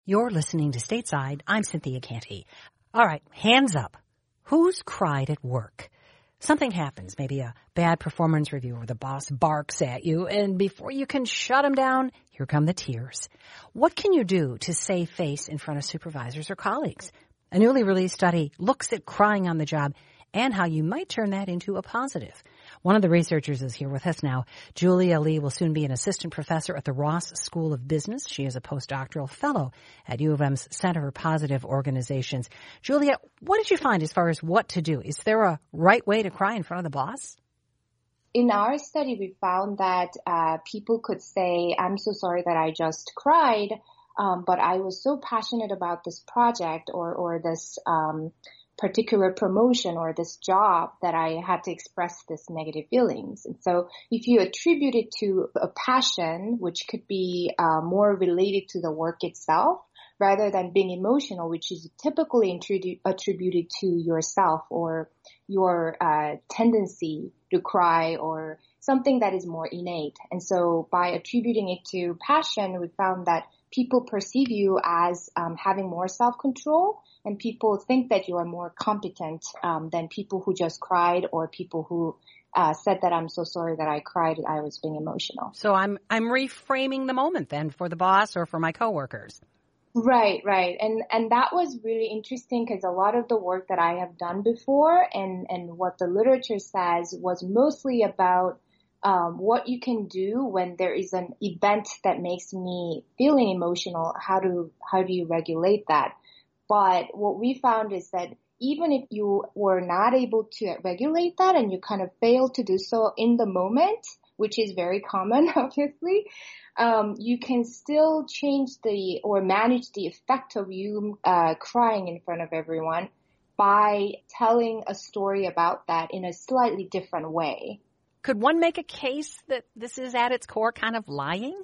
You're listening to Stateside. I'm Cynthia Canty. All right, hands up. Who's cried at work? Something happens, maybe a bad performance review or the boss barks at you, and before you can shut him down, here come the tears. What can you do to save face in front of supervisors or colleagues? A newly released study looks at crying on the job and how you might turn that into a positive. One of the researchers is here with us now. Julia Lee will soon be an assistant professor at the Ross School of Business. She is a postdoctoral fellow at U of M's Center for Positive Organizations. Julia, what did you find as far as what to do? Is there a right way to cry in front of the boss? In our study, we found that people could say, I'm so sorry that I just cried, but I was so passionate about this project or this particular promotion or this job that I had to express this negative feelings. And so if you attribute it to a passion, which could be more related to the work itself, rather than being emotional, which is typically attributed to yourself or your tendency to cry or something that is more innate. And so by attributing it to passion, we found that people perceive you as having more self-control, and people think that you are more competent than people who just cried or people who said that I'm so sorry that I cried, I was being emotional. So I'm reframing the moment then for the boss or for my coworkers. Right. And that was really interesting because a lot of the work that I have done before and what the literature says was mostly about what you can do when there is an event that makes me feeling emotional. How do you regulate that? But what we found is that even if you were not able to regulate that and you kind of fail to do so in the moment, which is very common, obviously, you can still change or manage the effect of you crying in front of everyone by telling a story about that in a slightly different way. Could one make a case that this is at its core kind of lying?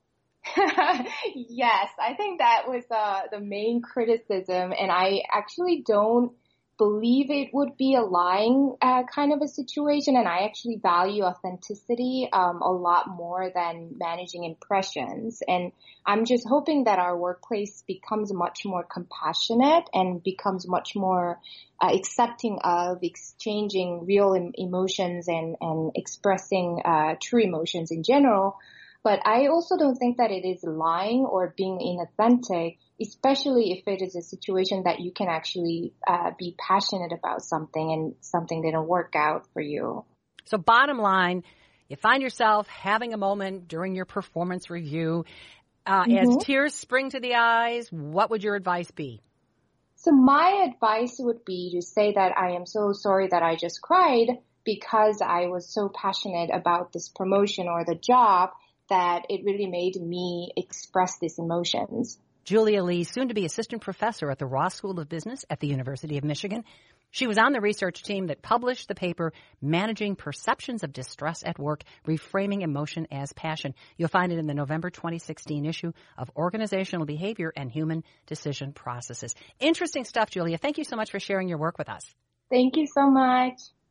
Yes, I think that was the main criticism, and I actually don't believe it would be a lying kind of a situation, and I actually value authenticity a lot more than managing impressions. And I'm just hoping that our workplace becomes much more compassionate and becomes much more accepting of exchanging real emotions and expressing true emotions in general. But I also don't think that it is lying or being inauthentic, especially if it is a situation that you can actually be passionate about something and something didn't work out for you. So bottom line, you find yourself having a moment during your performance review. As tears spring to the eyes, what would your advice be? So my advice would be to say that I am so sorry that I just cried because I was so passionate about this promotion or the job that it really made me express these emotions. Julia Lee, soon to be assistant professor at the Ross School of Business at the University of Michigan. She was on the research team that published the paper, Managing Perceptions of Distress at Work, Reframing Emotion as Passion. You'll find it in the November 2016 issue of Organizational Behavior and Human Decision Processes. Interesting stuff, Julia. Thank you so much for sharing your work with us. Thank you so much.